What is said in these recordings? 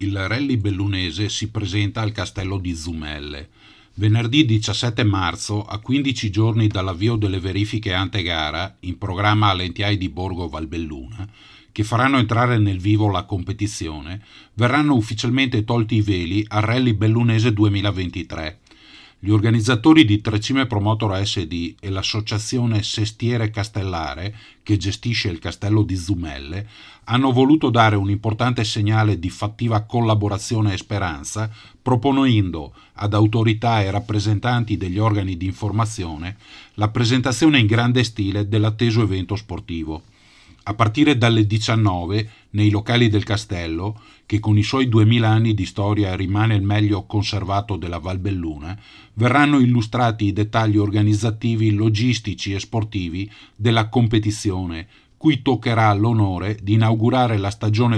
Il rally bellunese si presenta al castello di Zumelle. Venerdì 17 marzo, a 15 giorni dall'avvio delle verifiche ante-gara in programma alle NTI di Borgo Valbelluna, che faranno entrare nel vivo la competizione, verranno ufficialmente tolti i veli al rally bellunese 2023. Gli organizzatori di Trecime Promotor SD e l'associazione Sestiere Castellare, che gestisce il castello di Zumelle, hanno voluto dare un importante segnale di fattiva collaborazione e speranza, proponendo ad autorità e rappresentanti degli organi di informazione la presentazione in grande stile dell'atteso evento sportivo. A partire dalle 19, nei locali del castello, che con i suoi 2000 anni di storia rimane il meglio conservato della Valbelluna, verranno illustrati i dettagli organizzativi, logistici e sportivi della competizione, cui toccherà l'onore di inaugurare la stagione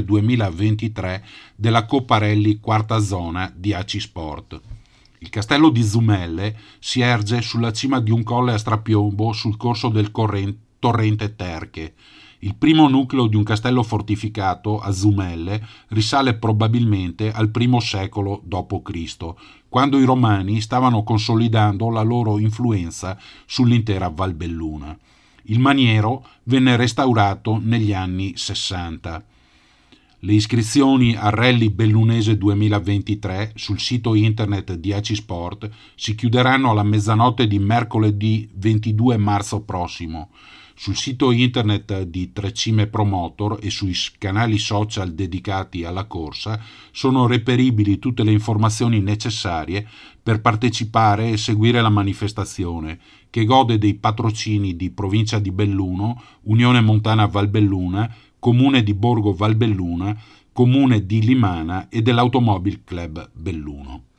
2023 della Coppa Rally quarta zona di AC Sport. Il castello di Zumelle si erge sulla cima di un colle a strapiombo sul corso del torrente Terche. Il primo nucleo di un castello fortificato a Zumelle risale probabilmente al I secolo d.C., quando i Romani stavano consolidando la loro influenza sull'intera Valbelluna. Il maniero venne restaurato negli anni 60. Le iscrizioni al Rally Bellunese 2023 sul sito internet di AC Sport si chiuderanno alla mezzanotte di mercoledì 22 marzo prossimo. Sul sito internet di Trecime Promotor e sui canali social dedicati alla corsa sono reperibili tutte le informazioni necessarie per partecipare e seguire la manifestazione, che gode dei patrocini di Provincia di Belluno, Unione Montana Valbelluna, Comune di Borgo Valbelluna, Comune di Limana e dell'Automobile Club Belluno.